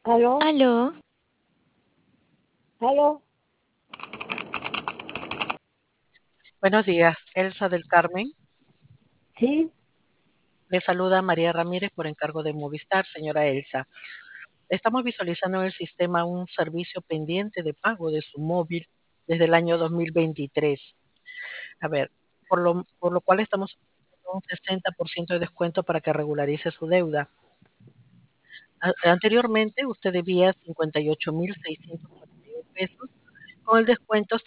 ¿Aló? Aló, ¿Aló? Buenos días, Elsa del Carmen. ¿Sí? Le saluda María Ramírez por encargo de Movistar, señora Elsa. Estamos visualizando en el sistema un servicio pendiente de pago de su móvil desde el año 2023. A ver, por lo cual estamos haciendo un 60% de descuento para que regularice su deuda. Anteriormente usted debía 58.641 pesos. Con el descuento